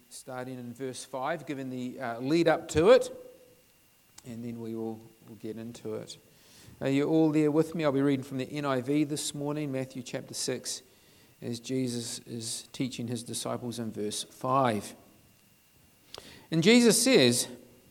starting in verse 5, given the lead up to it, and then we'll get into it. Are you all there with me? I'll be reading from the NIV this morning, Matthew chapter 6, as Jesus is teaching his disciples in verse 5. And Jesus says,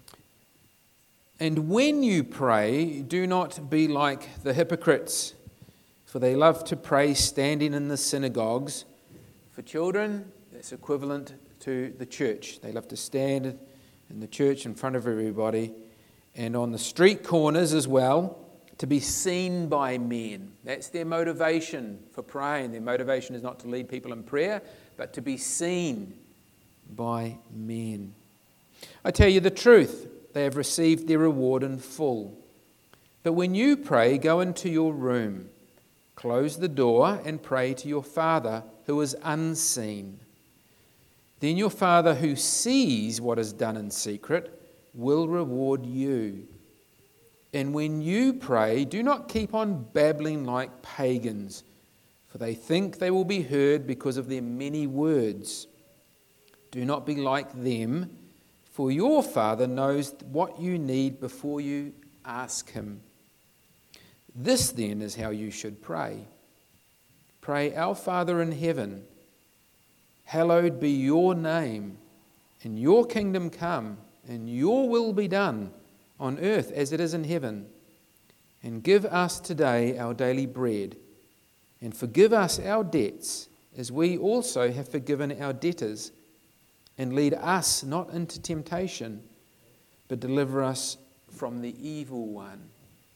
"And when you pray, do not be like the hypocrites, for they love to pray standing in the synagogues." For children, that's equivalent to the church. They love to stand in the church in front of everybody, and on the street corners as well, to be seen by men. That's their motivation for praying. Their motivation is not to lead people in prayer, but to be seen by men. I tell you the truth, they have received their reward in full. But when you pray, go into your room, close the door, and pray to your Father who is unseen. Then your Father who sees what is done in secret will reward you. And when you pray, do not keep on babbling like pagans, for they think they will be heard because of their many words. Do not be like them, for your Father knows what you need before you ask him. This then is how you should pray. Pray, Our Father in heaven, hallowed be your name, and your kingdom come, and your will be done on earth as it is in heaven. And give us today our daily bread, and forgive us our debts, as we also have forgiven our debtors. And lead us not into temptation, but deliver us from the evil one.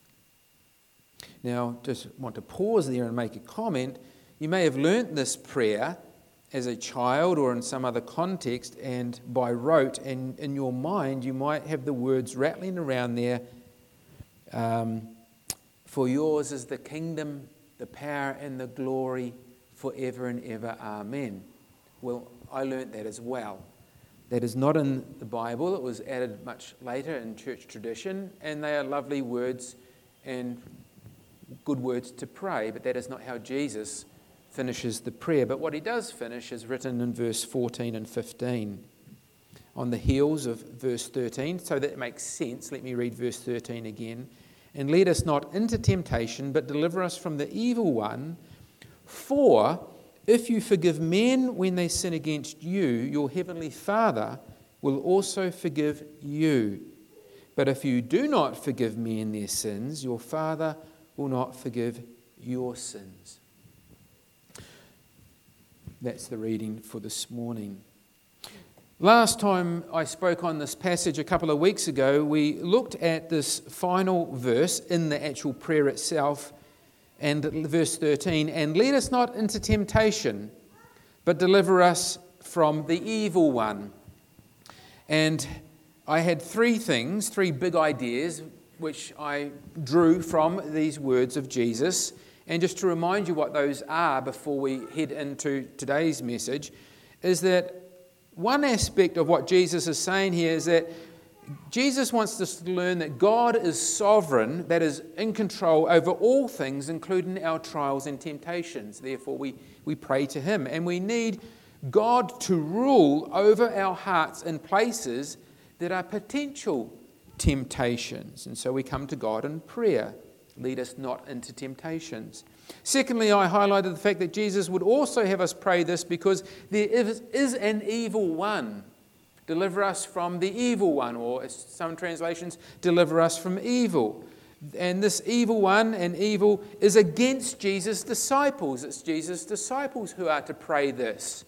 Now, just want to pause there and make a comment. You may have learnt this prayer as a child or in some other context and by rote, and in your mind you might have the words rattling around there. For yours is the kingdom, the power and the glory forever and ever. Amen. Well, I learnt that as well. That is not in the Bible. It was added much later in church tradition, and they are lovely words and good words to pray, but that is not how Jesus finishes the prayer. But what he does finish is written in verse 14 and 15, on the heels of verse 13. So that makes sense. Let me read verse 13 again. And lead us not into temptation, but deliver us from the evil one. For if you forgive men when they sin against you, your heavenly Father will also forgive you. But if you do not forgive men their sins, your Father will not forgive your sins. That's the reading for this morning. Last time I spoke on this passage a couple of weeks ago, we looked at this final verse in the actual prayer itself, and verse 13, and lead us not into temptation, but deliver us from the evil one. And I had three big ideas, which I drew from these words of Jesus. And just to remind you what those are before we head into today's message, is that one aspect of what Jesus is saying here is that Jesus wants us to learn that God is sovereign, that is in control over all things, including our trials and temptations. Therefore, we pray to him. And we need God to rule over our hearts in places that are potential temptations. And so we come to God in prayer. Lead us not into temptations. Secondly, I highlighted the fact that Jesus would also have us pray this because there is an evil one. Deliver us from the evil one, or as some translations, deliver us from evil. And this evil one and evil is against Jesus' disciples. It's Jesus' disciples who are to pray this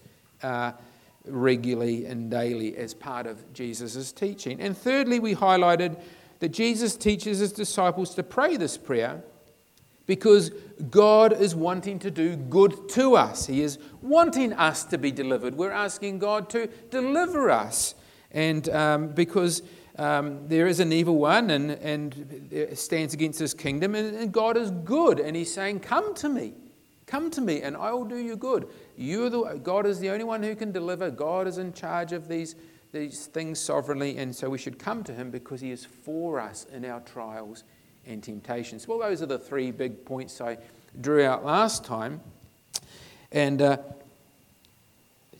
regularly and daily as part of Jesus' teaching. And thirdly, we highlighted that Jesus teaches his disciples to pray this prayer because God is wanting to do good to us. He is wanting us to be delivered. We're asking God to deliver us. And because there is an evil one and it stands against his kingdom, and God is good. And he's saying, come to me, and I will do you good. God is the only one who can deliver. God is in charge of these things sovereignly. And so we should come to him because he is for us in our trials and temptations. Well, those are the three big points I drew out last time. And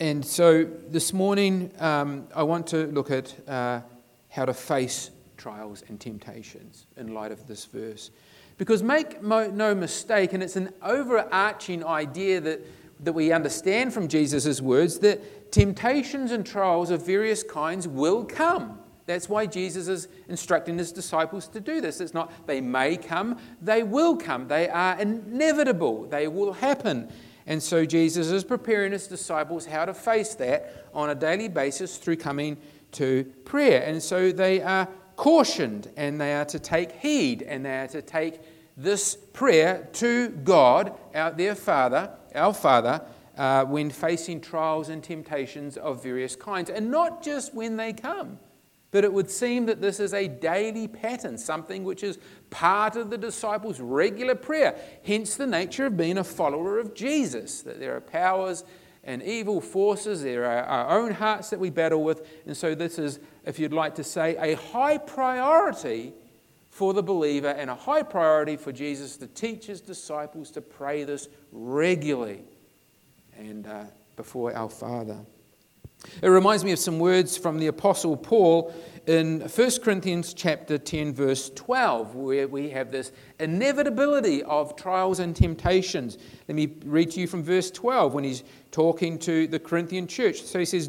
And so this morning, I want to look at how to face trials and temptations in light of this verse. Because make no mistake, and it's an overarching idea that we understand from Jesus' words, that temptations and trials of various kinds will come. That's why Jesus is instructing his disciples to do this. It's not they may come, they will come. They are inevitable. They will happen. And so Jesus is preparing his disciples how to face that on a daily basis through coming to prayer. And so they are cautioned, and they are to take heed, and they are to take this prayer to God, our Father, when facing trials and temptations of various kinds. And not just when they come, but it would seem that this is a daily pattern, something which is part of the disciples' regular prayer. Hence the nature of being a follower of Jesus, that there are powers and evil forces, there are our own hearts that we battle with. And so this is, if you'd like to say, a high priority for the believer and a high priority for Jesus to teach his disciples to pray this regularly and before our Father. It reminds me of some words from the Apostle Paul in 1 Corinthians chapter 10, verse 12, where we have this inevitability of trials and temptations. Let me read to you from verse 12 when he's talking to the Corinthian church. So he says,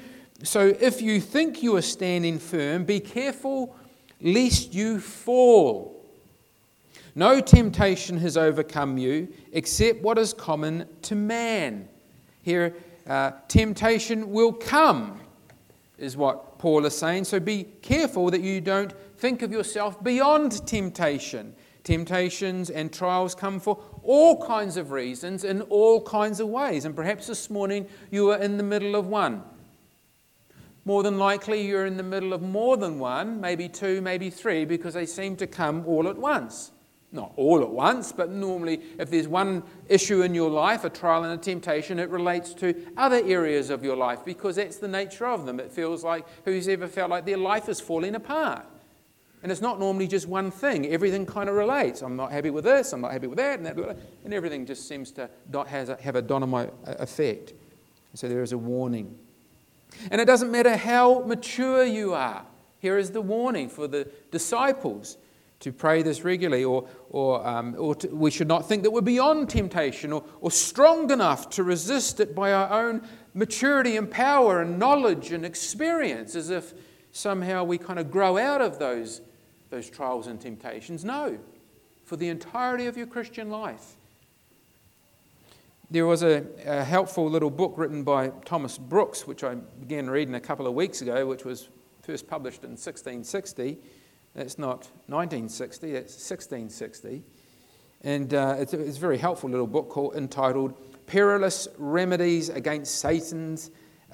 So if you think you are standing firm, be careful lest you fall. No temptation has overcome you except what is common to man. Here, temptation will come, is what Paul is saying. So be careful that you don't think of yourself beyond temptation. Temptations and trials come for all kinds of reasons in all kinds of ways. And perhaps this morning you are in the middle of one. More than likely you're in the middle of more than one, maybe two, maybe three, because they seem to come all at once. Not all at once, but normally if there's one issue in your life, a trial and a temptation, it relates to other areas of your life because that's the nature of them. It feels like, who's ever felt like their life is falling apart? And it's not normally just one thing. Everything kind of relates. I'm not happy with this, I'm not happy with that, and everything just seems to have a dynamite effect. So there is a warning. And it doesn't matter how mature you are. Here is the warning for the disciples to pray this regularly, we should not think that we're beyond temptation or strong enough to resist it by our own maturity and power and knowledge and experience, as if somehow we kind of grow out of those trials and temptations. No, for the entirety of your Christian life. There was a helpful little book written by Thomas Brooks, which I began reading a couple of weeks ago, which was first published in 1660. That's not 1960, that's 1660. And it's a very helpful little book entitled Precious Remedies Against Satan's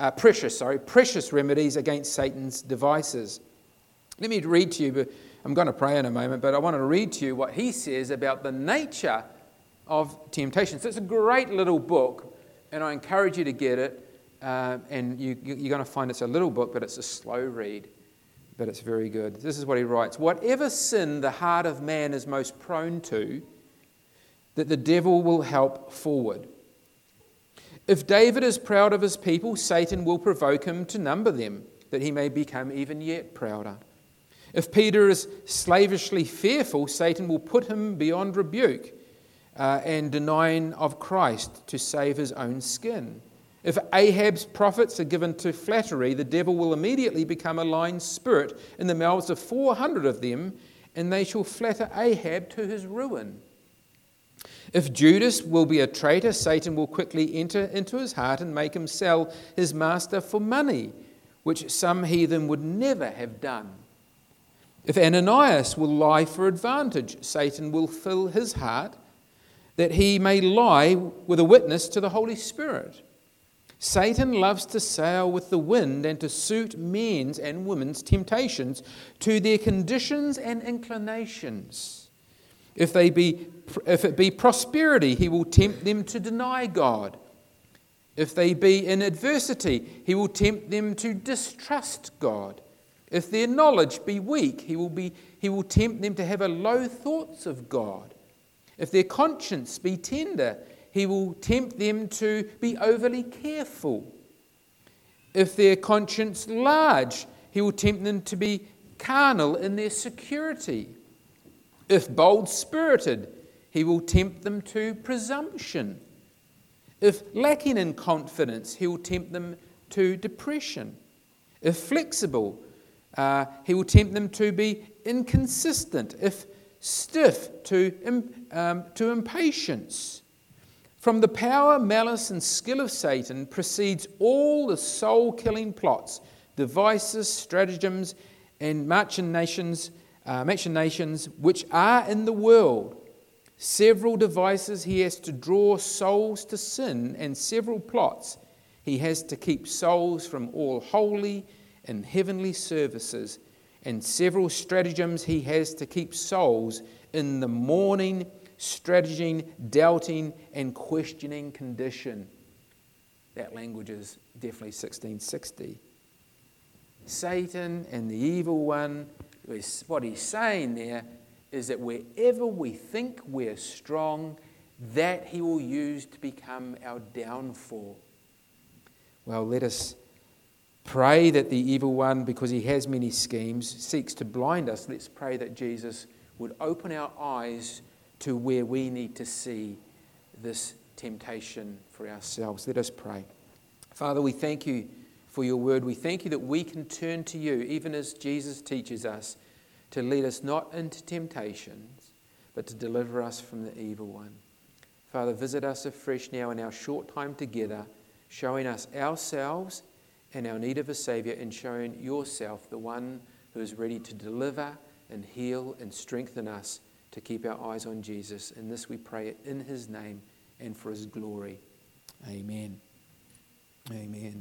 Devices. Let me read to you, but I'm going to pray in a moment, but I want to read to you what he says about the nature of temptation. So it's a great little book, and I encourage you to get it. And you're going to find it's a little book, but it's a slow read. But it's very good. This is what he writes. Whatever sin the heart of man is most prone to, that the devil will help forward. If David is proud of his people, Satan will provoke him to number them, that he may become even yet prouder. If Peter is slavishly fearful, Satan will put him beyond rebuke and denying of Christ to save his own skin. If Ahab's prophets are given to flattery, the devil will immediately become a lying spirit in the mouths of 400 of them, and they shall flatter Ahab to his ruin. If Judas will be a traitor, Satan will quickly enter into his heart and make him sell his master for money, which some heathen would never have done. If Ananias will lie for advantage, Satan will fill his heart that he may lie with a witness to the Holy Spirit. Satan loves to sail with the wind and to suit men's and women's temptations to their conditions and inclinations. If it be prosperity, he will tempt them to deny God. If they be in adversity, he will tempt them to distrust God. If their knowledge be weak, he will tempt them to have a low thoughts of God. If their conscience be tender, he will tempt them to be overly careful. If their conscience large, he will tempt them to be carnal in their security. If bold-spirited, he will tempt them to presumption. If lacking in confidence, he will tempt them to depression. If flexible, he will tempt them to be inconsistent. If stiff, to impatience. From the power, malice, and skill of Satan proceeds all the soul-killing plots, devices, stratagems, and machinations which are in the world. Several devices he has to draw souls to sin, and several plots he has to keep souls from all holy and heavenly services, and several stratagems he has to keep souls in the mourning, strategizing, doubting, and questioning condition. That language is definitely 1660. Satan and the evil one, what he's saying there is that wherever we think we're strong, that he will use to become our downfall. Well, let us pray that the evil one, because he has many schemes, seeks to blind us. Let's pray that Jesus would open our eyes to where we need to see this temptation for ourselves. Let us pray. Father, we thank you for your word. We thank you that we can turn to you, even as Jesus teaches us, to lead us not into temptations, but to deliver us from the evil one. Father, visit us afresh now in our short time together, showing us ourselves and our need of a Saviour, and showing yourself, the one who is ready to deliver and heal and strengthen us to keep our eyes on Jesus. And this we pray in his name and for his glory. Amen. Amen.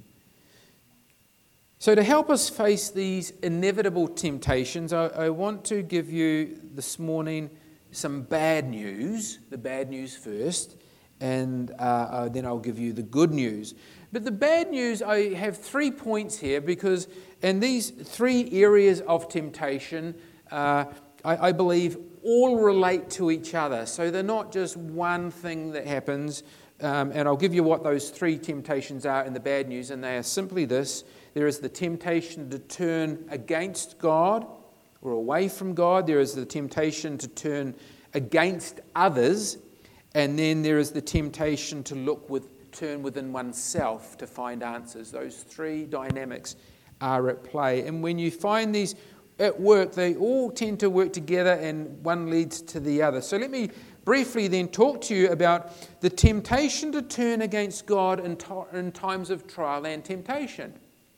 So to help us face these inevitable temptations, I want to give you this morning some bad news, the bad news first, and then I'll give you the good news. But the bad news, I have 3 points here because, and these 3 areas of temptation, I believe all relate to each other. So they're not just one thing that happens, and I'll give you what those 3 temptations are in the bad news, and they are simply this. There is the temptation to turn against God or away from God. There is the temptation to turn against others. And then there is the temptation to turn within oneself to find answers. Those 3 dynamics are at play. And when you find these at work, they all tend to work together and one leads to the other. So let me briefly then talk to you about the temptation to turn against God in times of trial and temptation.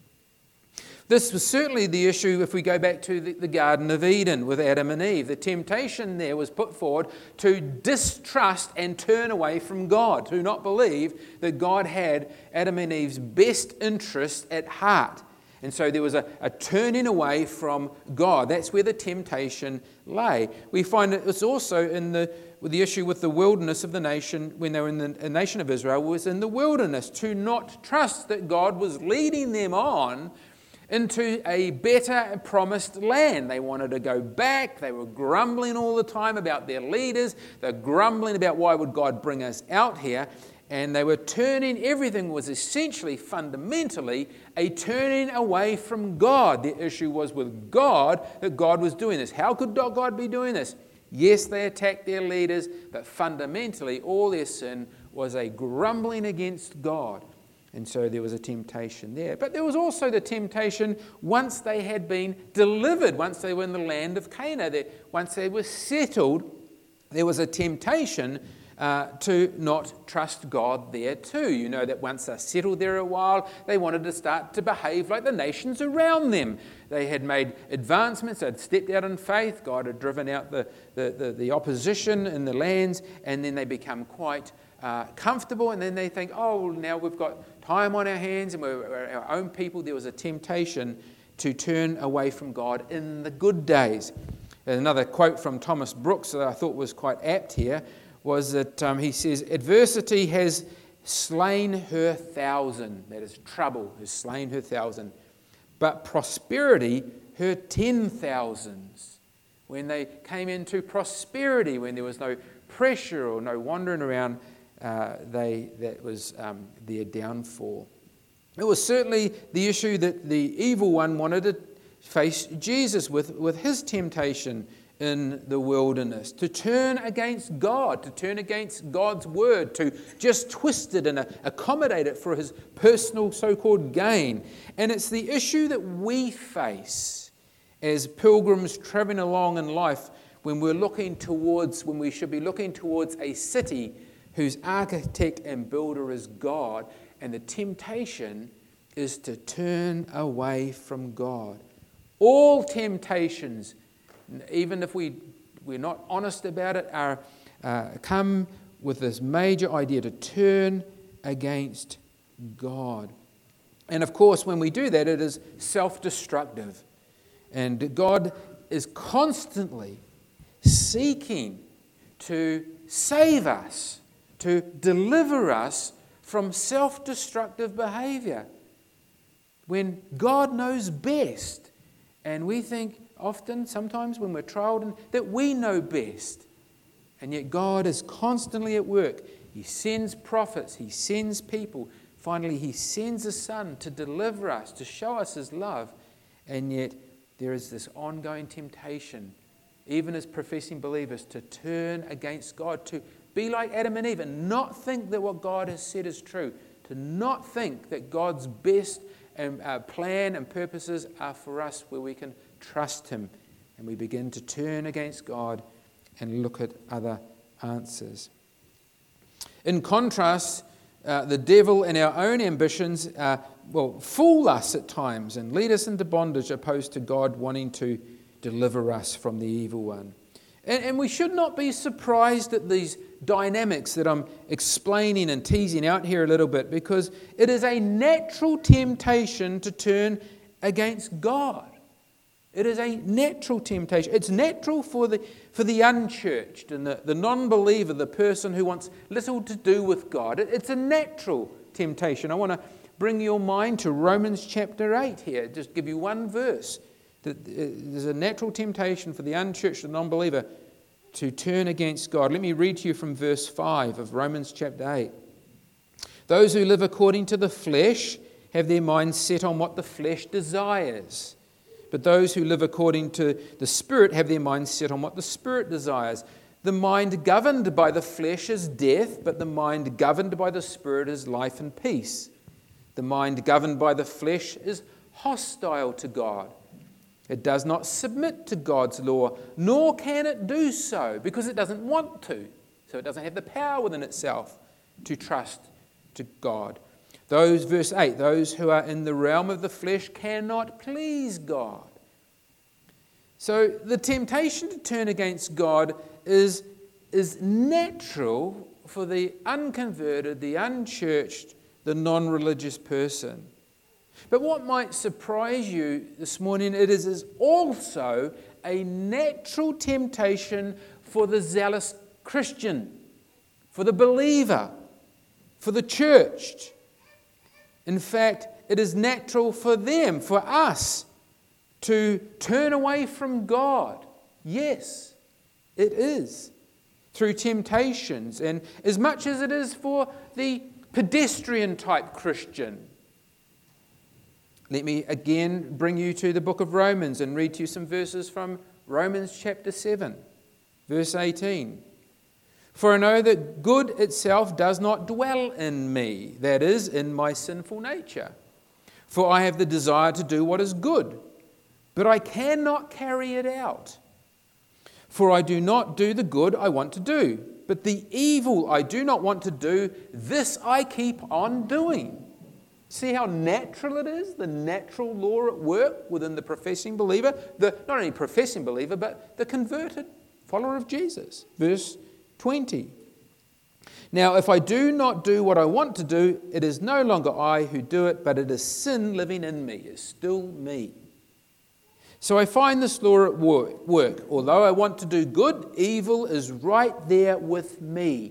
This was certainly the issue if we go back to the Garden of Eden with Adam and Eve. The temptation there was put forward to distrust and turn away from God, to not believe that God had Adam and Eve's best interest at heart. And so there was a turning away from God. That's where the temptation lay. We find it's also with the issue with the wilderness of the nation, when they were in the nation of Israel, was in the wilderness, to not trust that God was leading them on into a better promised land. They wanted to go back. They were grumbling all the time about their leaders. They're grumbling about why would God bring us out here. And they were everything was essentially, fundamentally, a turning away from God. The issue was with God, that God was doing this. How could God be doing this? Yes, they attacked their leaders, but fundamentally all their sin was a grumbling against God. And so there was a temptation there. But there was also the temptation once they had been delivered, once they were in the land of Canaan, once they were settled, there was a temptation to not trust God there too. You know that once they're settled there a while, they wanted to start to behave like the nations around them. They had made advancements, they'd stepped out in faith, God had driven out the opposition in the lands, and then they become quite comfortable, and then they think, oh, now we've got time on our hands and we're our own people. There was a temptation to turn away from God in the good days. And another quote from Thomas Brooks that I thought was quite apt here was that he says, adversity has slain her 1,000. That is, trouble has slain her 1,000. But prosperity her 10,000s. When they came into prosperity, when there was no pressure or no wandering around, that was their downfall. It was certainly the issue that the evil one wanted to face Jesus with his temptation in the wilderness, to turn against God, to turn against God's word, to just twist it and accommodate it for his personal so-called gain. And it's the issue that we face as pilgrims traveling along in life when we should be looking towards a city whose architect and builder is God, and the temptation is to turn away from God. All temptations, even if we're not honest about it, come with this major idea to turn against God. And of course, when we do that, it is self-destructive. And God is constantly seeking to save us, to deliver us from self-destructive behavior. When God knows best, and we think often, sometimes when we're trialed, that we know best. And yet God is constantly at work. He sends prophets, He sends people. Finally, He sends a Son to deliver us, to show us His love. And yet there is this ongoing temptation, even as professing believers, to turn against God, to be like Adam and Eve and not think that what God has said is true, to not think that God's best and plan and purposes are for us, where we can trust Him, and we begin to turn against God and look at other answers. In contrast, the devil and our own ambitions fool us at times and lead us into bondage, opposed to God wanting to deliver us from the evil one. And we should not be surprised at these dynamics that I'm explaining and teasing out here a little bit, because it is a natural temptation to turn against God. It is a natural temptation. It's natural for the unchurched and the non-believer, the person who wants little to do with God. It's a natural temptation. I want to bring your mind to Romans chapter 8 here. Just give you one verse. There's a natural temptation for the unchurched and non-believer to turn against God. Let me read to you from verse 5 of Romans chapter 8. Those who live according to the flesh have their minds set on what the flesh desires. But those who live according to the Spirit have their minds set on what the Spirit desires. The mind governed by the flesh is death, but the mind governed by the Spirit is life and peace. The mind governed by the flesh is hostile to God. It does not submit to God's law, nor can it do so, because it doesn't want to. So it doesn't have the power within itself to trust to God. Verse 8, those who are in the realm of the flesh cannot please God. So the temptation to turn against God is natural for the unconverted, the unchurched, the non-religious person. But what might surprise you this morning, it is also a natural temptation for the zealous Christian, for the believer, for the church. In fact, it is natural for them, for us, to turn away from God. Yes, it is. Through temptations, and as much as it is for the pedestrian type Christian. Let me again bring you to the book of Romans and read to you some verses from Romans chapter 7, verse 18. For I know that good itself does not dwell in me, that is, in my sinful nature. For I have the desire to do what is good, but I cannot carry it out. For I do not do the good I want to do, but the evil I do not want to do, this I keep on doing. See how natural it is, the natural law at work within the professing believer, not only professing believer, but the converted follower of Jesus. Verse 20. Now, if I do not do what I want to do, it is no longer I who do it, but it is sin living in me. It's still me. So I find this law at work. Although I want to do good, evil is right there with me.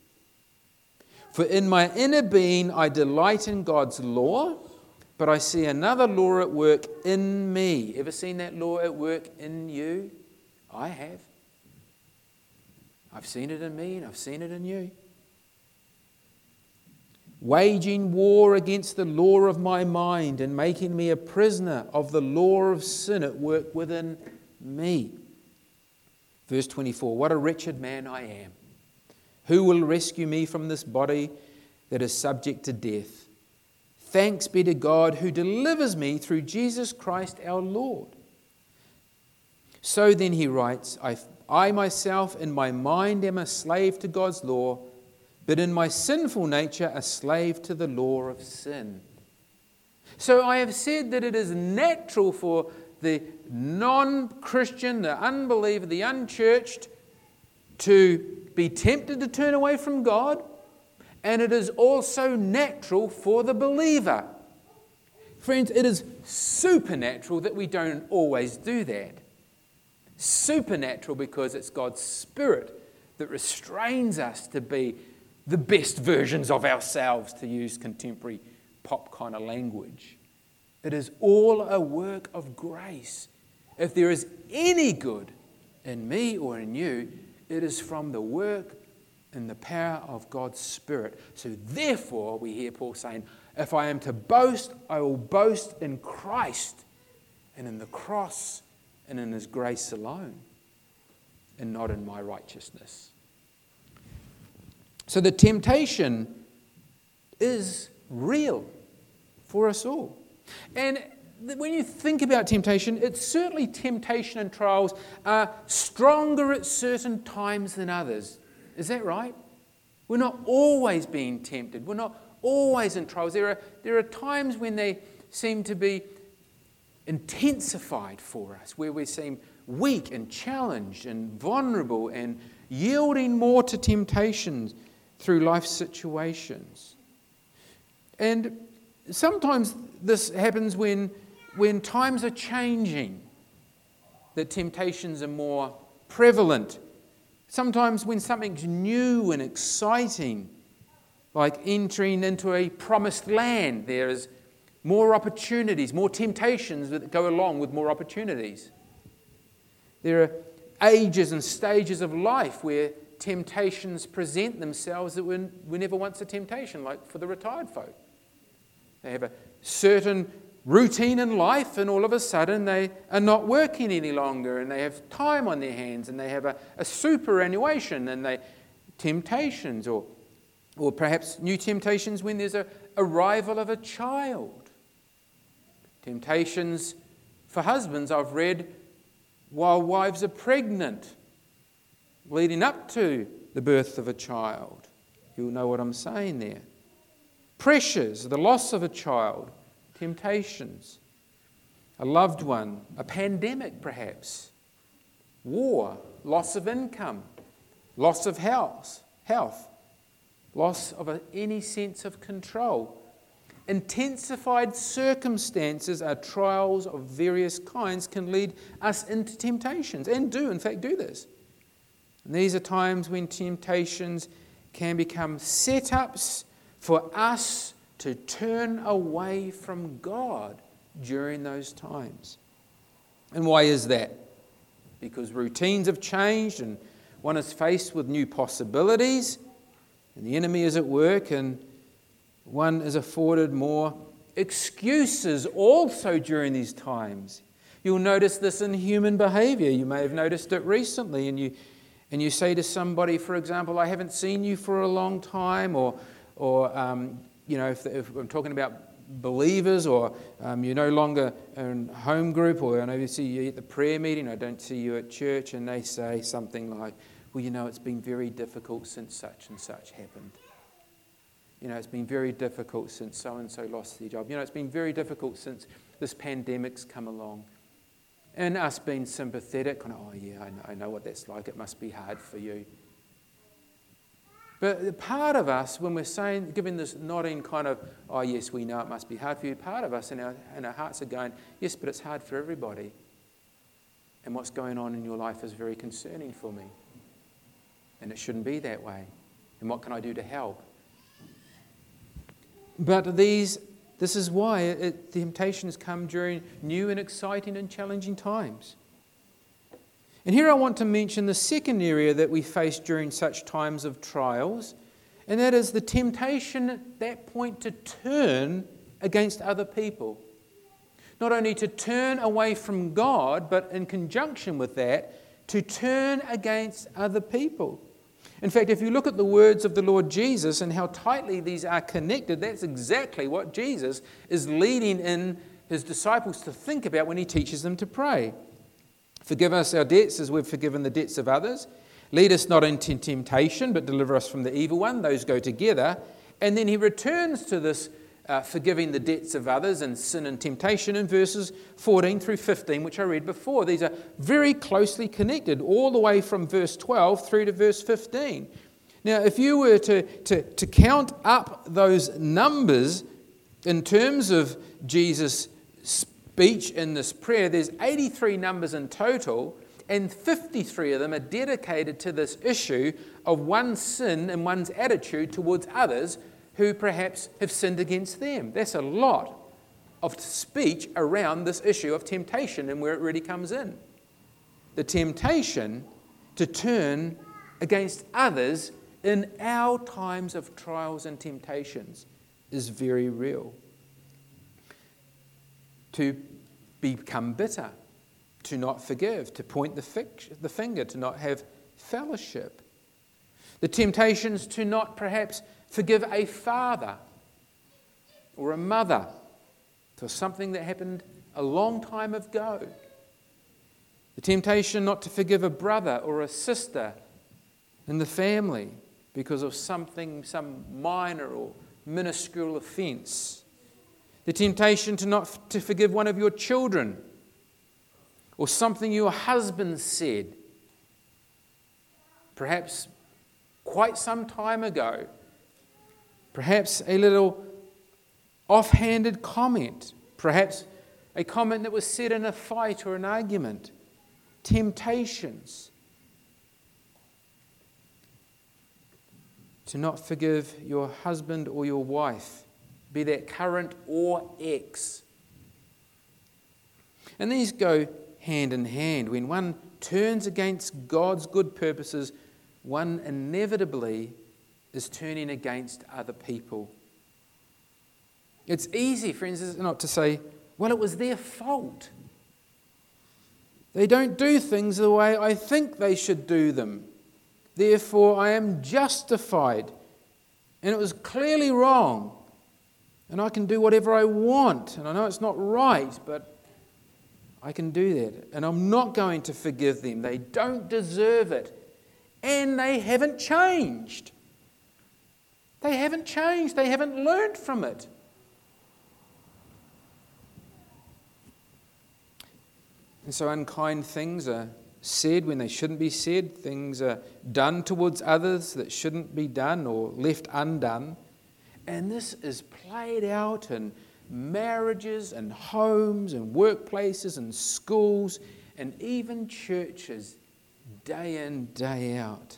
For in my inner being I delight in God's law, but I see another law at work in me. Ever seen that law at work in you? I have. I've seen it in me and I've seen it in you. waging war against the law of my mind and making me a prisoner of the law of sin at work within me. Verse 24, what a wretched man I am. Who will rescue me from this body that is subject to death? Thanks be to God who delivers me through Jesus Christ our Lord. So then he writes, I myself in my mind am a slave to God's law, but in my sinful nature a slave to the law of sin. So I have said that it is natural for the non-Christian, the unbeliever, the unchurched to be tempted to turn away from God, and it is also natural for the believer. Friends, it is supernatural that we don't always do that. Supernatural because it's God's Spirit that restrains us to be the best versions of ourselves, to use contemporary pop kind of language. It is all a work of grace. If there is any good in me or in you, it is from the work and the power of God's Spirit. So therefore, we hear Paul saying, if I am to boast, I will boast in Christ and in the cross and in His grace alone, and not in my righteousness. So the temptation is real for us all. And when you think about temptation, it's certainly temptation and trials are stronger at certain times than others. Is that right? We're not always being tempted. We're not always in trials. There are times when they seem to be intensified for us, where we seem weak and challenged and vulnerable and yielding more to temptations through life situations. And sometimes this happens when times are changing, that temptations are more prevalent. Sometimes when something's new and exciting, like entering into a promised land, there is more opportunities, more temptations that go along with more opportunities. There are ages and stages of life where temptations present themselves that were never once a temptation, like for the retired folk. They have a certain routine in life, and all of a sudden they are not working any longer, and they have time on their hands, and they have a superannuation, and they temptations, or perhaps new temptations when there's a arrival of a child. Temptations for husbands, I've read, while wives are pregnant, leading up to the birth of a child. You'll know what I'm saying there. Pressures, the loss of a child, temptations, a loved one, a pandemic perhaps, war, loss of income, loss of health, loss of any sense of control. Intensified circumstances are trials of various kinds can lead us into temptations, and do in fact do this. And these are times when temptations can become setups for us to turn away from God during those times. And why is that? Because routines have changed and one is faced with new possibilities, and the enemy is at work, and one is afforded more excuses also during these times. You'll notice this in human behavior. You may have noticed it recently, and you say to somebody, for example, I haven't seen you for a long time, or if I'm talking about believers, or you're no longer in home group, or I know you see you at the prayer meeting, I don't see you at church, and they say something like, well, it's been very difficult since such and such happened. It's been very difficult since so-and-so lost their job. It's been very difficult since this pandemic's come along. And us being sympathetic, I know what that's like, it must be hard for you. But part of us, when we're saying, giving this nodding kind of, oh yes, we know it must be hard for you, part of us in our hearts are going, yes, but it's hard for everybody. And what's going on in your life is very concerning for me. And it shouldn't be that way. And what can I do to help? But this is why temptations come during new and exciting and challenging times. And here I want to mention the second area that we face during such times of trials, And that is the temptation at that point to turn against other people. Not only to turn away from God, but in conjunction with that, to turn against other people. In fact, if you look at the words of the Lord Jesus and how tightly these are connected, that's exactly what Jesus is leading in his disciples to think about when he teaches them to pray. Forgive us our debts as we've forgiven the debts of others. Lead us not into temptation, but deliver us from the evil one. Those go together. And then he returns to this forgiving the debts of others and sin and temptation in verses 14 through 15, which I read before. These are very closely connected, all the way from verse 12 through to verse 15. Now, if you were to count up those numbers in terms of Jesus' speech in this prayer, there's 83 numbers in total, and 53 of them are dedicated to this issue of one's sin and one's attitude towards others who perhaps have sinned against them. That's a lot of speech around this issue of temptation and where it really comes in. The temptation to turn against others in our times of trials and temptations is very real. To become bitter, to not forgive, to point the finger, to not have fellowship. The temptations to not perhaps forgive a father or a mother for something that happened a long time ago. The temptation not to forgive a brother or a sister in the family because of some minor or minuscule offence. The temptation to not to forgive one of your children or something your husband said, perhaps quite some time ago. Perhaps a little offhanded comment. Perhaps a comment that was said in a fight or an argument. Temptations. To not forgive your husband or your wife, be that current or ex. And these go hand in hand. When one turns against God's good purposes, one inevitably is turning against other people. It's easy, friends, is it not, to say, well, it was their fault. They don't do things the way I think they should do them. Therefore, I am justified. And it was clearly wrong. And I can do whatever I want. And I know it's not right, but I can do that. And I'm not going to forgive them. They don't deserve it. And they haven't changed. They haven't changed. They haven't learned from it. And so unkind things are said when they shouldn't be said. Things are done towards others that shouldn't be done or left undone. And this is played out in marriages and homes and workplaces and schools and even churches day in, day out.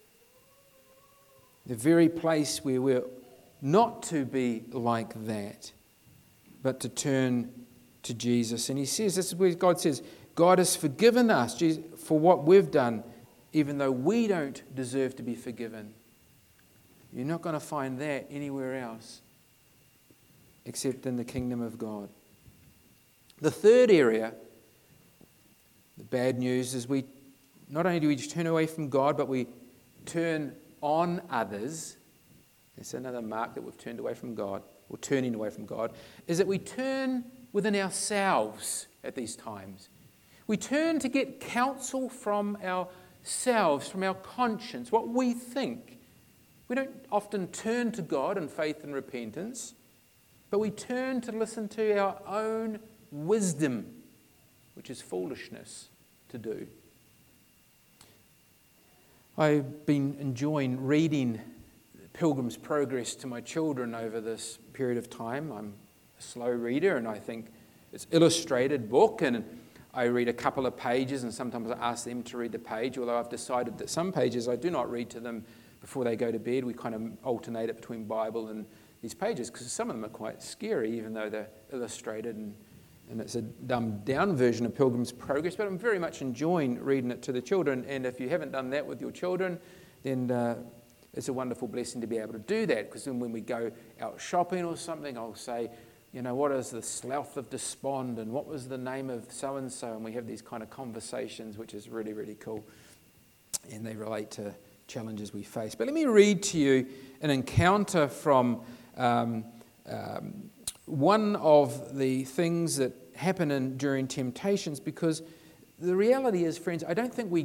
The very place where we're not to be like that, but to turn to Jesus. And he says, this is where God says, God has forgiven us for what we've done, even though we don't deserve to be forgiven. You're not going to find that anywhere else except in the kingdom of God. The third area, the bad news, is we not only do we turn away from God, but we turn on others. That's another mark that we've turned away from God, or turning away from God, is that we turn within ourselves at these times. We turn to get counsel from ourselves, from our conscience, what we think. We don't often turn to God in faith and repentance, but we turn to listen to our own wisdom, which is foolishness to do. I've been enjoying reading Pilgrim's Progress to my children over this period of time. I'm a slow reader, and I think it's an illustrated book, and I read a couple of pages, and sometimes I ask them to read the page, although I've decided that some pages I do not read to them before they go to bed. We kind of alternate it between Bible and these pages, because some of them are quite scary, even though they're illustrated, and it's a dumbed-down version of Pilgrim's Progress, but I'm very much enjoying reading it to the children. And if you haven't done that with your children, then it's a wonderful blessing to be able to do that, because then when we go out shopping or something, I'll say, what is the Slough of Despond, and what was the name of so-and-so, and we have these kind of conversations, which is really, really cool, and they relate to challenges we face. But let me read to you an encounter from one of the things that happen during temptations, because the reality is, friends, I don't think we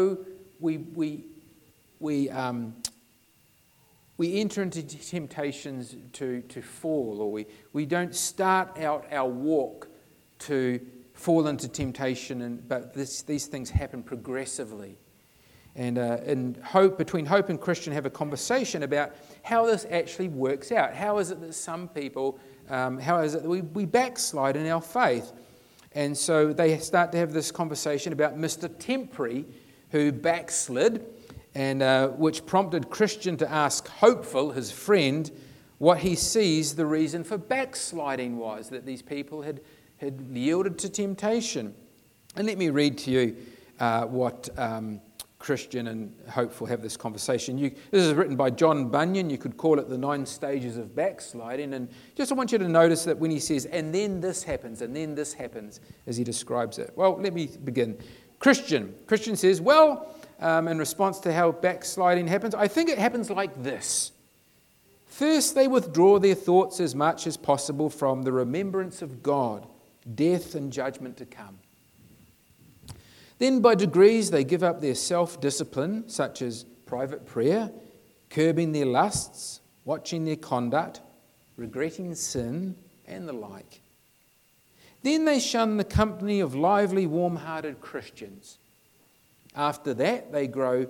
enter into temptations to fall, or we don't start out our walk to fall into temptation, but these things happen progressively. And between Hope and Christian have a conversation about how this actually works out. How is it that some people, how is it that we backslide in our faith? And so they start to have this conversation about Mr. Temporary, who backslid, and which prompted Christian to ask Hopeful, his friend, what he sees the reason for backsliding was, that these people had yielded to temptation. And let me read to you what Christian and Hopeful have this conversation. This is written by John Bunyan. You could call it the 9 stages of backsliding. And just I want you to notice that when he says, and then this happens, as he describes it. Well, let me begin. Christian says, in response to how backsliding happens, I think it happens like this. First, they withdraw their thoughts as much as possible from the remembrance of God, death and judgment to come. Then by degrees they give up their self-discipline, such as private prayer, curbing their lusts, watching their conduct, regretting sin, and the like. Then they shun the company of lively, warm-hearted Christians. After that, they grow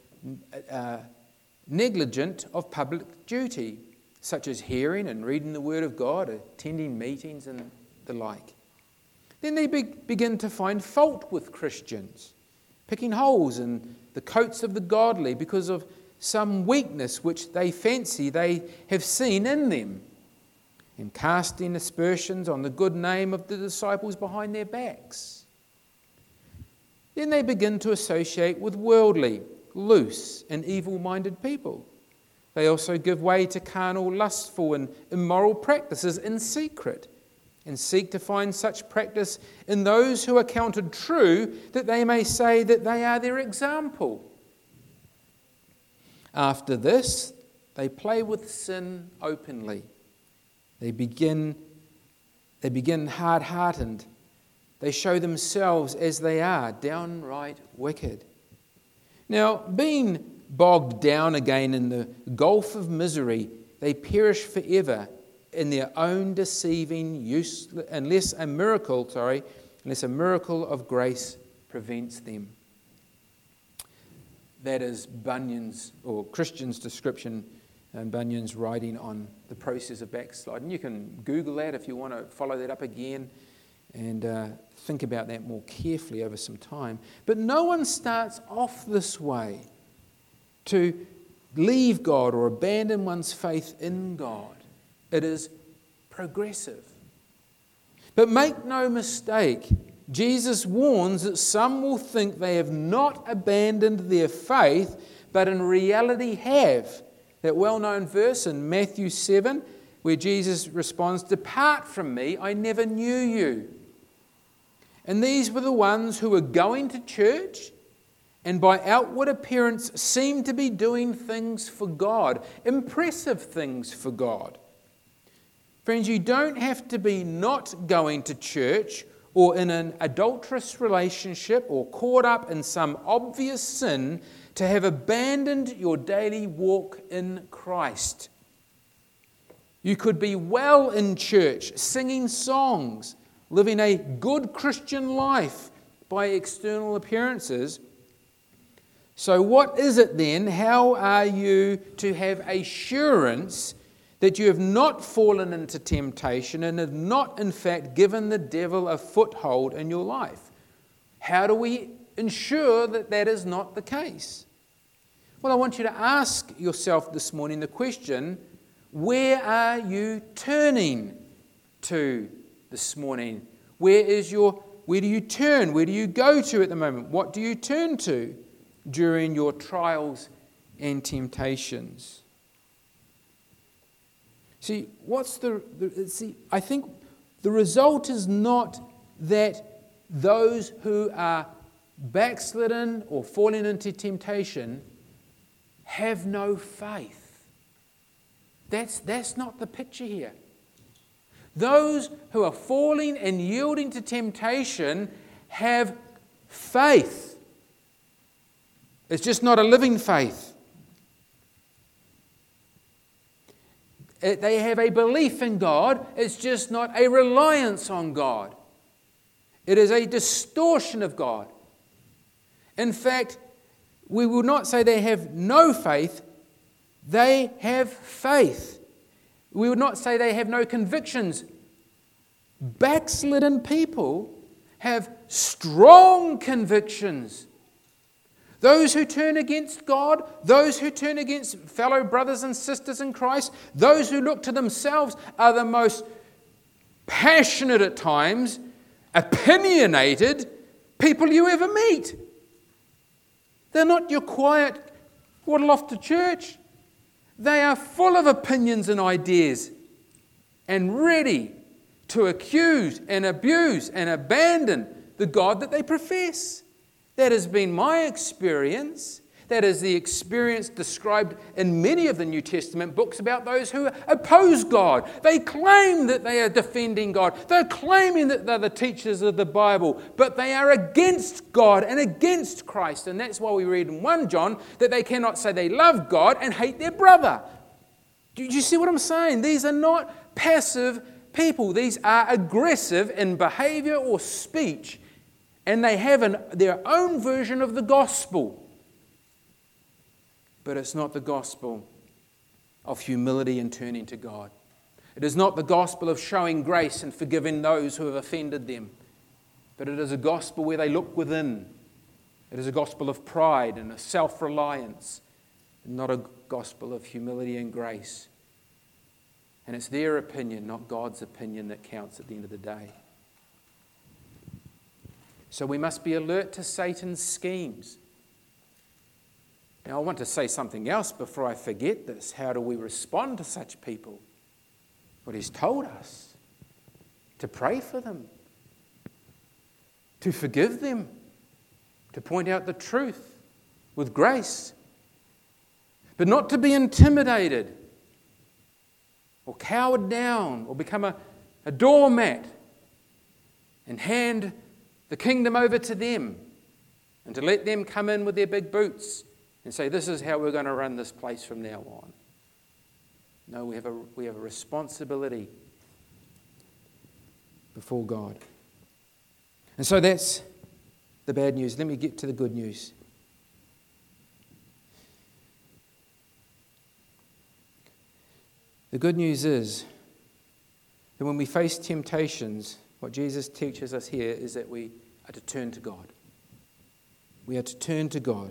negligent of public duty, such as hearing and reading the Word of God, attending meetings, and the like. Then they begin to find fault with Christians, picking holes in the coats of the godly because of some weakness which they fancy they have seen in them, and casting aspersions on the good name of the disciples behind their backs. Then they begin to associate with worldly, loose, and evil-minded people. They also give way to carnal, lustful, and immoral practices in secret, and seek to find such practice in those who are counted true, that they may say that they are their example. After this, they play with sin openly. They begin hard-hearted. They show themselves as they are, downright wicked. Now, being bogged down again in the gulf of misery, they perish forever in their own deceiving, unless a miracle of grace prevents them. That is Bunyan's, or Christian's description, and Bunyan's writing on the process of backsliding. You can Google that if you want to follow that up again and think about that more carefully over some time. But no one starts off this way, to leave God or abandon one's faith in God. It is progressive. But make no mistake, Jesus warns that some will think they have not abandoned their faith, but in reality have. That well-known verse in Matthew 7, where Jesus responds, "Depart from me, I never knew you." And these were the ones who were going to church and by outward appearance seemed to be doing things for God, impressive things for God. Friends, you don't have to be not going to church or in an adulterous relationship or caught up in some obvious sin to have abandoned your daily walk in Christ. You could be well in church, singing songs, living a good Christian life by external appearances. So what is it then? How are you to have assurance that you have not fallen into temptation and have not, in fact, given the devil a foothold in your life? How do we ensure that that is not the case? Well, I want you to ask yourself this morning the question, where are you turning to this morning? Where do you turn? Where do you go to at the moment? What do you turn to during your trials and temptations. See, I think the result is not that those who are backslidden or falling into temptation have no faith. That's not the picture here. Those who are falling and yielding to temptation have faith. It's just not a living faith. They have a belief in God. It's just not a reliance on God. It is a distortion of God. In fact, we will not say they have no faith. They have faith. We would not say they have no convictions. Backslidden people have strong convictions. Those who turn against God, those who turn against fellow brothers and sisters in Christ, those who look to themselves are the most passionate at times, opinionated people you ever meet. They're not your quiet, waddle off to church. They are full of opinions and ideas and ready to accuse and abuse and abandon the God that they profess. That has been my experience. That is the experience described in many of the New Testament books about those who oppose God. They claim that they are defending God. They're claiming that they're the teachers of the Bible, but they are against God and against Christ. And that's why we read in 1 John that they cannot say they love God and hate their brother. Do you see what I'm saying? These are not passive people. These are aggressive in behavior or speech, and they have their own version of the gospel. But it's not the gospel of humility and turning to God. It is not the gospel of showing grace and forgiving those who have offended them. But it is a gospel where they look within. It is a gospel of pride and a self-reliance, not a gospel of humility and grace. And it's their opinion, not God's opinion, that counts at the end of the day. So we must be alert to Satan's schemes. Now, I want to say something else before I forget this. How do we respond to such people? Well, He's told us to pray for them, to forgive them, to point out the truth with grace, but not to be intimidated or cowered down or become a doormat and hand the kingdom over to them and to let them come in with their big boots and say, this is how we're going to run this place from now on. No, we have a responsibility before God. And so that's the bad news. Let me get to the good news. The good news is that when we face temptations, what Jesus teaches us here is that we are to turn to God. We are to turn to God.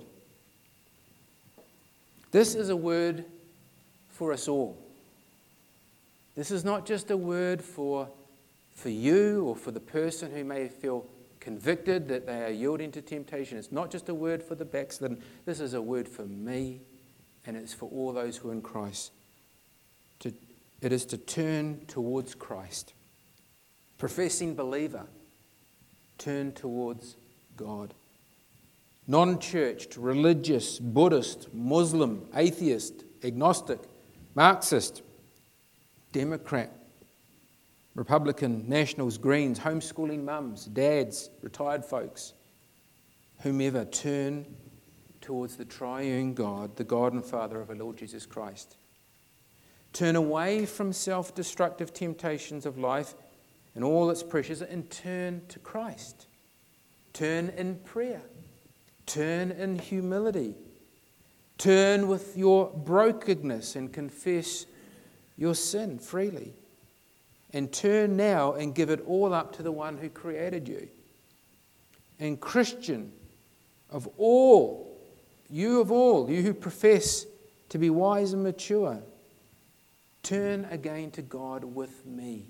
This is a word for us all. This is not just a word for you or for the person who may feel convicted that they are yielding to temptation. It's not just a word for the backslidden. This is a word for me, and it's for all those who are in Christ. It is to turn towards Christ. Professing believer, turn towards God. Non-churched, religious, Buddhist, Muslim, atheist, agnostic, Marxist, Democrat, Republican, Nationals, Greens, homeschooling mums, dads, retired folks, whomever, turn towards the triune God, the God and Father of our Lord Jesus Christ. Turn away from self-destructive temptations of life and all its pressures and turn to Christ. Turn in prayer. Turn in humility. Turn with your brokenness and confess your sin freely. And turn now and give it all up to the one who created you. And Christian, you who profess to be wise and mature, turn again to God with me.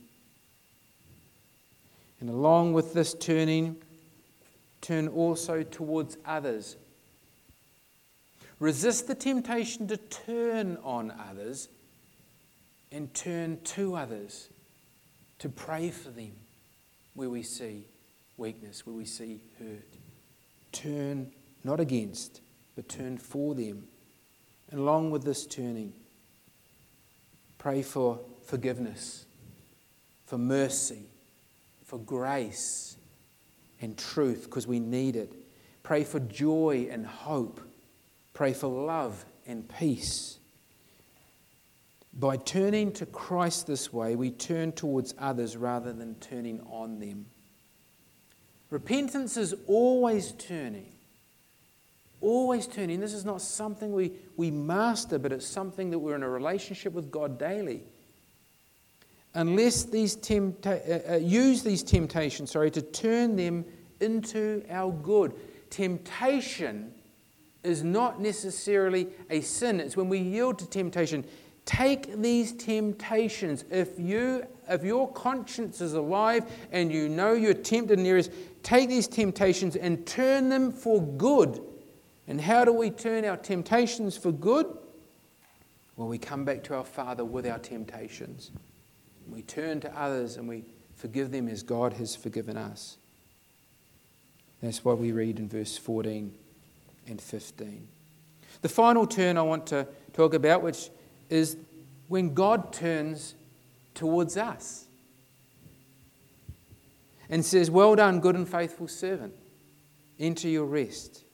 And along with this turning, turn also towards others. Resist the temptation to turn on others and turn to others, to pray for them where we see weakness, where we see hurt. Turn not against, but turn for them. And along with this turning, pray for forgiveness, for mercy, for grace and truth, because we need it. Pray for joy and hope. Pray for love and peace. By turning to Christ this way, we turn towards others rather than turning on them. Repentance is always turning. Always turning. This is not something we master, but it's something that we're in a relationship with God daily. Unless use these temptations, to turn them into our good. Temptation is not necessarily a sin. It's when we yield to temptation. Take these temptations. If your conscience is alive and you know you're tempted in areas, take these temptations and turn them for good. And how do we turn our temptations for good? Well, we come back to our Father with our temptations. We turn to others and we forgive them as God has forgiven us. That's what we read in verse 14 and 15. The final turn I want to talk about, which is when God turns towards us and says, "Well done, good and faithful servant. Enter your rest."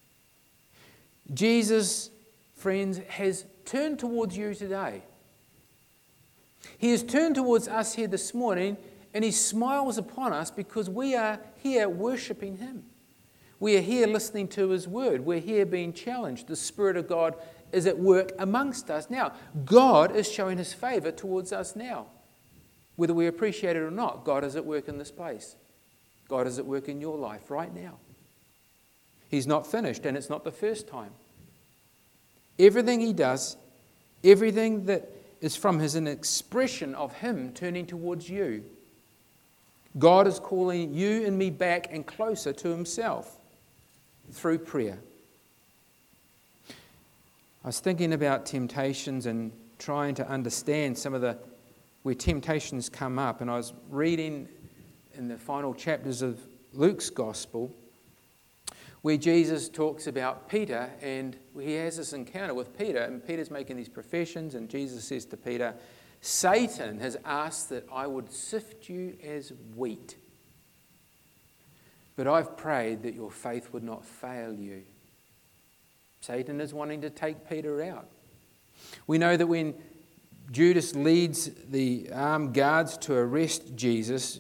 Jesus, friends, has turned towards you today. He has turned towards us here this morning, and He smiles upon us because we are here worshipping Him. We are here listening to His word. We're here being challenged. The Spirit of God is at work amongst us now. God is showing His favour towards us now. Whether we appreciate it or not, God is at work in this place. God is at work in your life right now. He's not finished, and it's not the first time. Everything He does, everything that is from His an expression of Him turning towards you. God is calling you and me back and closer to Himself through prayer. I was thinking about temptations and trying to understand where temptations come up, and I was reading in the final chapters of Luke's Gospel where Jesus talks about Peter, and he has this encounter with Peter, and Peter's making these professions, and Jesus says to Peter, "Satan has asked that I would sift you as wheat, but I've prayed that your faith would not fail you." Satan is wanting to take Peter out. We know that when Judas leads the armed guards to arrest Jesus,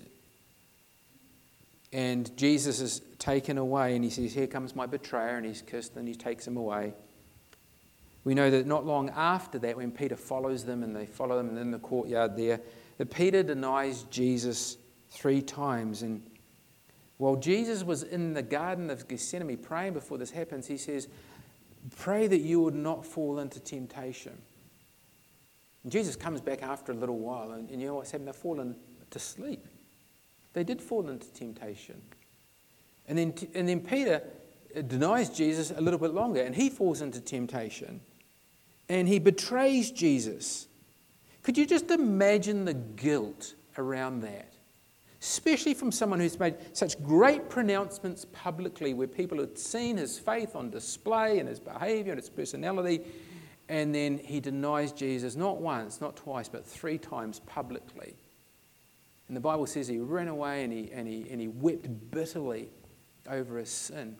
and Jesus is taken away, and he says, "Here comes my betrayer," and he's kissed, and he takes him away. We know that not long after that, when Peter follows them, and they follow him in the courtyard there, that Peter denies Jesus 3 times. And while Jesus was in the Garden of Gethsemane praying before this happens, he says, "Pray that you would not fall into temptation." And Jesus comes back after a little while, and you know what's happened? They've fallen to sleep. They did fall into temptation. And then Peter denies Jesus a little bit longer, and he falls into temptation. And he betrays Jesus. Could you just imagine the guilt around that? Especially from someone who's made such great pronouncements publicly, where people had seen his faith on display and his behaviour and his personality, and then he denies Jesus not once, not twice, but 3 times publicly. And the Bible says he ran away and he wept bitterly over his sin.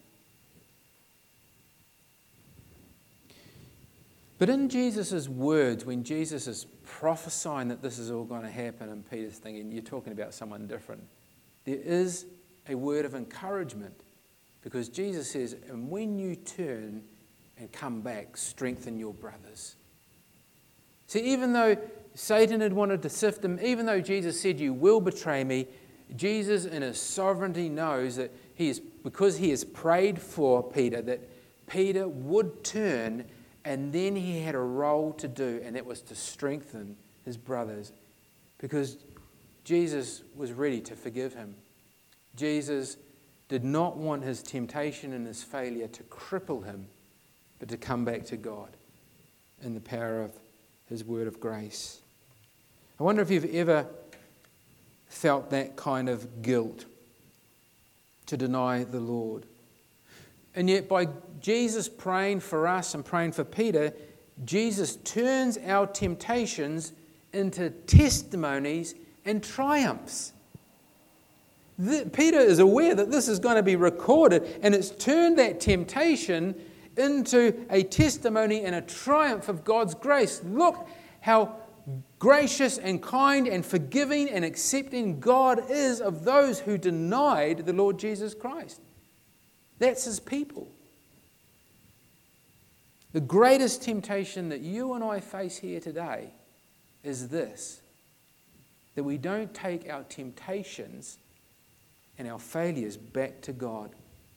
But in Jesus' words, when Jesus is prophesying that this is all going to happen, and Peter's thinking, "You're talking about someone different," there is a word of encouragement, because Jesus says, "And when you turn and come back, strengthen your brothers." See, even though Satan had wanted to sift him, even though Jesus said, "You will betray me," Jesus in His sovereignty knows that because He has prayed for Peter, that Peter would turn, and then he had a role to do, and that was to strengthen his brothers, because Jesus was ready to forgive him. Jesus did not want his temptation and his failure to cripple him, but to come back to God in the power of His word of grace. I wonder if you've ever felt that kind of guilt to deny the Lord. And yet by Jesus praying for us and praying for Peter, Jesus turns our temptations into testimonies and triumphs. Peter is aware that this is going to be recorded, and it's turned that temptation into a testimony and a triumph of God's grace. Look how gracious and kind and forgiving and accepting God is of those who denied the Lord Jesus Christ. That's His people. The greatest temptation that you and I face here today is this, that we don't take our temptations and our failures back to God.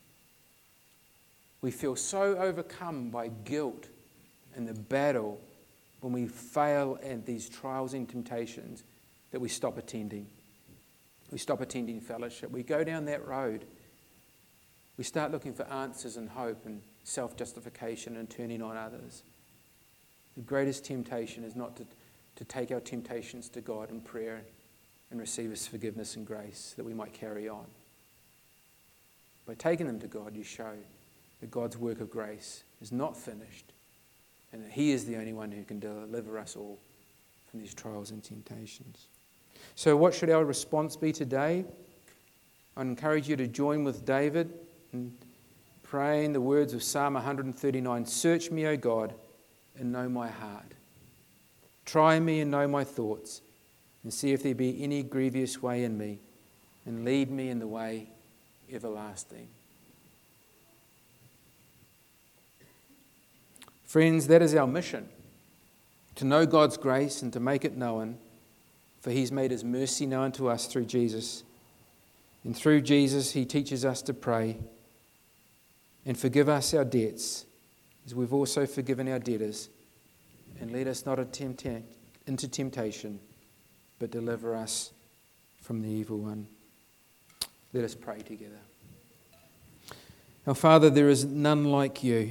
We feel so overcome by guilt and the battle when we fail at these trials and temptations that we stop attending. We stop attending fellowship. We go down that road. We start looking for answers and hope and self-justification and turning on others. The greatest temptation is not to take our temptations to God in prayer and receive His forgiveness and grace that we might carry on. By taking them to God, you show that God's work of grace is not finished and that He is the only one who can deliver us all from these trials and temptations. So what should our response be today? I encourage you to join with David in praying the words of Psalm 139, "Search me, O God, and know my heart. Try me and know my thoughts, and see if there be any grievous way in me, and lead me in the way everlasting." Friends, that is our mission, to know God's grace and to make it known, for He's made His mercy known to us through Jesus. And through Jesus, He teaches us to pray and forgive us our debts, as we've also forgiven our debtors. And lead us not into temptation, but deliver us from the evil one. Let us pray together. Our Father, there is none like You.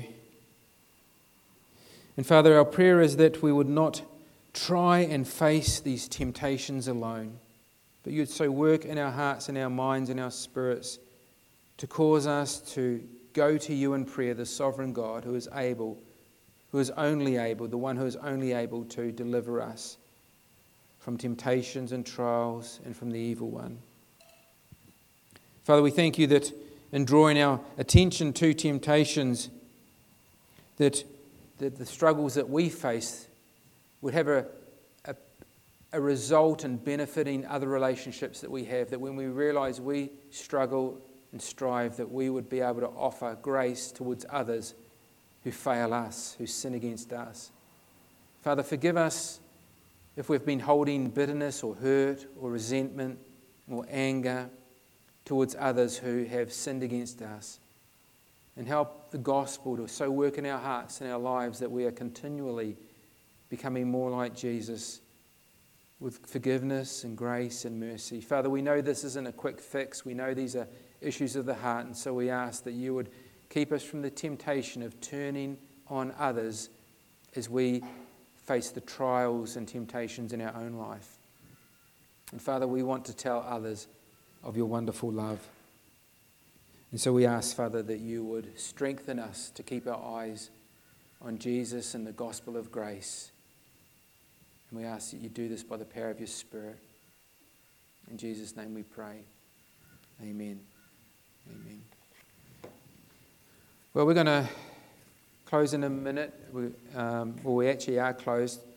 And Father, our prayer is that we would not try and face these temptations alone, but You'd so work in our hearts and our minds and our spirits to cause us to go to You in prayer, the sovereign God who is able, who is only able, the one who is only able to deliver us from temptations and trials and from the evil one. Father, we thank You that in drawing our attention to temptations, that the struggles that we face would have a result in benefiting other relationships that we have, that when we realise we struggle and strive, that we would be able to offer grace towards others who fail us, who sin against us. Father, forgive us if we've been holding bitterness or hurt or resentment or anger towards others who have sinned against us. And help the gospel to so work in our hearts and our lives that we are continually becoming more like Jesus with forgiveness and grace and mercy. Father, we know this isn't a quick fix. We know these are issues of the heart, and so we ask that You would keep us from the temptation of turning on others as we face the trials and temptations in our own life. And Father, we want to tell others of Your wonderful love. And so we ask, Father, that You would strengthen us to keep our eyes on Jesus and the gospel of grace. And we ask that You do this by the power of Your Spirit. In Jesus' name we pray. Amen. Amen. Well, we're going to close in a minute. We actually are closed.